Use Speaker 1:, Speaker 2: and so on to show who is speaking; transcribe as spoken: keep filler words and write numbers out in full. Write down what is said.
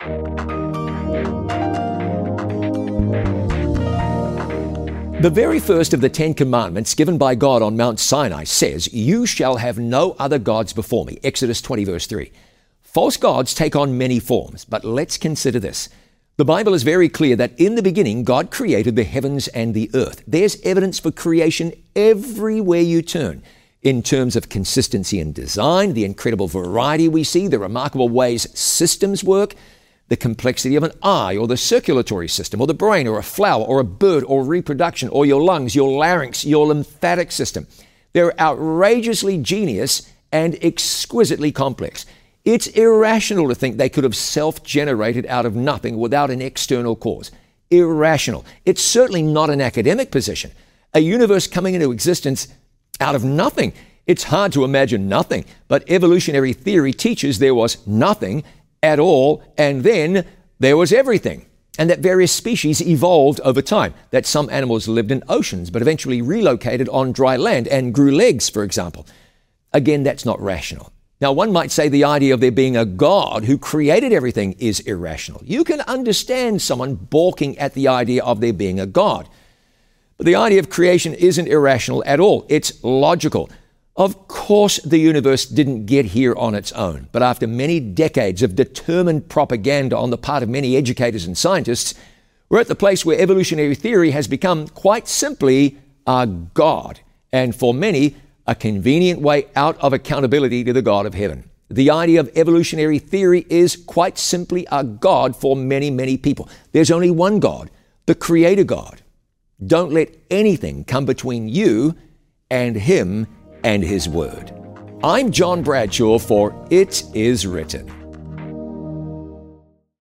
Speaker 1: The very first of the Ten Commandments given by God on Mount Sinai says, "You shall have no other gods before me." Exodus twenty, verse three. False gods take on many forms, but let's consider this. The Bible is very clear that in the beginning, God created the heavens and the earth. There's evidence for creation everywhere you turn. In terms of consistency and design, the incredible variety we see, the remarkable ways systems work, the complexity of an eye or the circulatory system or the brain or a flower or a bird or reproduction or your lungs, your larynx, your lymphatic system. They're outrageously genius and exquisitely complex. It's irrational to think they could have self-generated out of nothing without an external cause. Irrational. It's certainly not an academic position. A universe coming into existence out of nothing. It's hard to imagine nothing, but evolutionary theory teaches there was nothing at all, and then there was everything, and that various species evolved over time, that some animals lived in oceans but eventually relocated on dry land and grew legs, for example. Again, that's not rational. Now, one might say the idea of there being a God who created everything is irrational. You can understand someone balking at the idea of there being a God. But the idea of creation isn't irrational at all. It's logical. Of course, the universe didn't get here on its own, but after many decades of determined propaganda on the part of many educators and scientists, we're at the place where evolutionary theory has become quite simply a God, and for many, a convenient way out of accountability to the God of heaven. The idea of evolutionary theory is quite simply a God for many, many people. There's only one God, the Creator God. Don't let anything come between you and Him and His Word. I'm John Bradshaw for It Is Written.